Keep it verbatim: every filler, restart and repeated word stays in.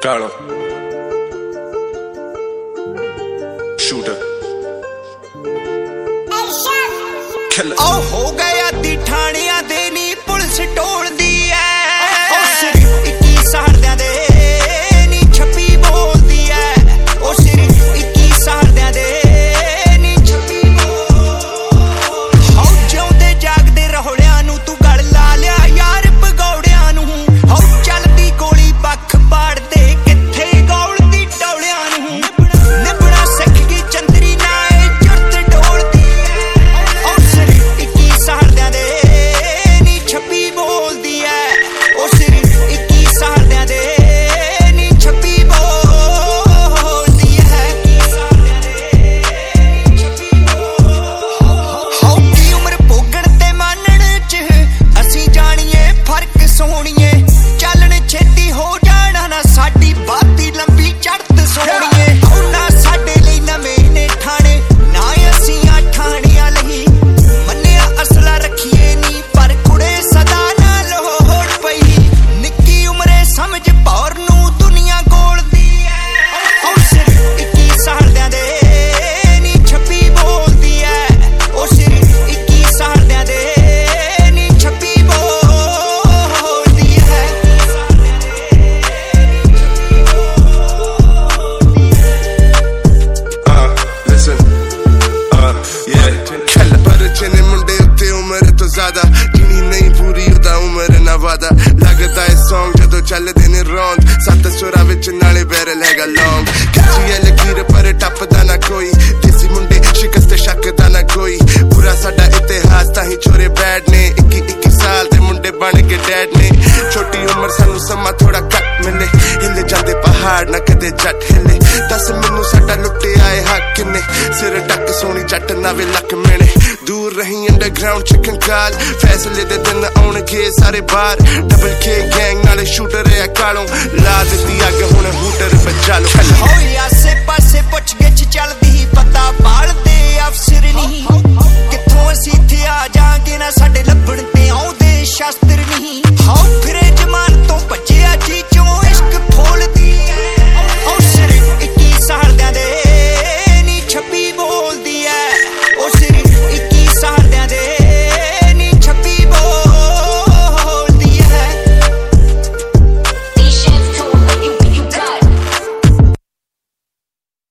ਕਾਲੋਂ shooter killer ਉਹ ਹੋ ਗਿਆ ਦੀ ਠਾਣਿਆਂ ਦੇ ਨੀ ਪੁਲਿਸ ਟੋਲਦੀ ਐ ਇੱਕੀ ਸਾੜਦਿਆਂ ਦੇ ਨੀ ਛੱਪੀ ਬੋਲਦੀ ਐ ਉਹ ਸਿਰ ਇੱਕੀ ਸਾੜਦਿਆਂ ਦੇ ਨੀ ਛੱਪੀ ਬੋਲ ਹੋ ਜਿਉਂਦੇ ਜਾਗਦੇ ਰੋਲਿਆਂ ਨੂੰ ਤੂੰ ਗਲ ਲਾ ਲਿਆ ਯਾਰ ਭਗੌੜਿਆਂ ਨੂੰ ਹੋ ਚੱਲਦੀ ਗੋਲੀ ਬੱਖ ਪਾੜਦੇ ਕਿੱਥੇ ਗੋਲਦੀ ਟੌਲਿਆਂ ਨੂੰ ਨਿਬੜਾ ਸਿੱਖ ਗਈ ਚੰਦਰੀ ਨਾ ਇਹ ਜੁਰਤ ਡੋਲਦੀ ਐ ਉਹ ਸਿਰ ਇੱਕੀ ਸਾੜਦਿਆਂ ਦੇ ਨੀ ਛੱਪੀ ਬੋਲਦੀ ਐ ਉਹ ਸਿਰ ਇੱਕੀ ਸਾੜਦਿਆਂ ਦੇ ਨੀ ਛੱਪੀ ਬੋਲਦੀ ਐ ਛੱਪੀ ਹੋ ਕੀ ਉਮਰ ਭੋਗਣ ਤੇ ਮਾਨਣ ਚ ਅਸੀਂ ਜਾਣੀਏ ਫਰਕ ਸੋਹਣੀਏ ਚੱਲਣ ਛੇਤੀ ਹੋ ਜਾਣਾ ਨਾ ਸਾਡੀ ਬਾਤੀ ਲੰਬੀ ਚੜ੍ਹਤ ਸੋਹਣੀਏ ਨਾ ਸਾਡੇ ਲਈ ਨਵੇਂ ਨੇ ਠਾਣੇ ਨਾ ਅਸੀਂ ਆ ਠਾਣਿਆਂ ਲਈ ਮੰਨਿਆ ਅਸਲਾ ਰੱਖੀਏ ਨੀ ਪਰ ਕੁੜੇ ਸਦਾ ਨਾ ਲੋੜ ਪਈ ਨਿੱਕੀ ਉਮਰੇ ਸਮਝ ਭੌਰ ਨੂੰ ਦੁਨੀਆ ਗੋਲਦੀ ਐ ਉਹ ਸਿਰ ਇੱਕੀ ਸਾੜਦਿਆਂ ਦੇ ਨੀ ਛੱਪੀ ਬੋਲਦੀ ਐ ਉਹ ਸਿਰ ਇੱਕੀ ਸਾੜਦਿਆਂ ਦੇ ਨੀ ਛੱਪੀ ਬੋਲਦੀ ਐ uh listen uh yeah killer ਪਰ ਚਨੇ ਮੁੰਡੇ ਉੱਤੇ ਉਮਰ ਤੋਂ ਜ਼ਿਆਦਾ ਜਿੰਨੀ ਨਹੀਂ ਪੂਰੀ ਉਹਦਾ ਉਮਰ ਨਾ ਵਾਦਾ ਲੱਗਦਾ ਇਹ ਸੌਂਗ ਜਦੋਂ ਚੱਲਦੇ ਨੇ ਰੌਂਦ ਸੱਤ ਸੁਰਾਂ ਵਿੱਚ ਨਾਲੇ ਬੈਰਲ ਹੈਗਾ ਲੌਂਗ ਖਿੱਚੀ ਐ ਲਕੀਰ ਪਰ ਟੱਪਦਾ ਨਾ ਕੋਈ ਦੇਸੀ ਮੁੰਡੇ ਸ਼ਿਕਸਤ ਸ਼ੱਕਦਾ ਨਾ ਕੋਈ ਪੂਰਾ ਸਾਡਾ ਇਤਿਹਾਸ ਤਾਂ ਹੀ ਛੋਰੇ ਬੈਡ ਨੇ ਇੱਕੀ ਇੱਕੀ ਸਾਲ ਦੇ ਮੁੰਡੇ ਬਣ ਕੇ ਡੈਡ ਨੇ ਛੋਟੀ ਉਮਰ ਸਾਨੂੰ ਸਮਾਂ ਥੋੜਾ ਘੱਟ ਮਿਲੇ ਹਿੱਲੇ ਜਾਂਦੇ ਪਹਾੜ ਨਾ ਕਦੇ ਜੱਟ ਹਿੱਲੇ ਦੱਸ ਮੈਨੂੰ ਸਾਡਾ ਲੁੱਟਿਆ ਏ ਹੱਕ ਕਿੰਨੇ ਸਿਰ ਟੱਕ ਸੋਹਣੀ ਜੱਟ ਨਾਵੇ ਲੱਕ ਮਿਲੇ ਦੂਰ ਰਹੀ ਅੰਡਰਗਰਾਉਂਡ ਚ ਕੰਕਾਲ ਫੈਸਲੇ ਦੇ ਦਿਨ ਆਉਣਗੇ ਸਾਰੇ ਬਾਹਰ ਡਬਲ ਕੇ ਗੈਂਗ ਨਾਲੇ ਸ਼ੂਟਰ ਐ ਕਾਲੋਂ ਲਾ ਦਿੱਤੀ ਅੱਗ ਹੁਣ ਹੂਟਰ ਬਚਾ ਲੋ ਹੋਈ ਆਸੇ ਪਾਸੇ ਪੁੱਛ ਗਿੱਛ ਚੱਲਦੀ ਪਤਾ ਪਾਲਦੇ ਅਫਸਰ ਨਹੀਂ ਕਿੱਥੋਂ ਅਸੀਂ ਇੱਥੇ ਆ ਜਾਾਂਗੇ ਨਾ ਸਾਡੇ ਲੱਭਣ ਤੇ ਆਉਂਦੇ ਸ਼ਾਸਤਰ ਨਹੀਂ ਹੋ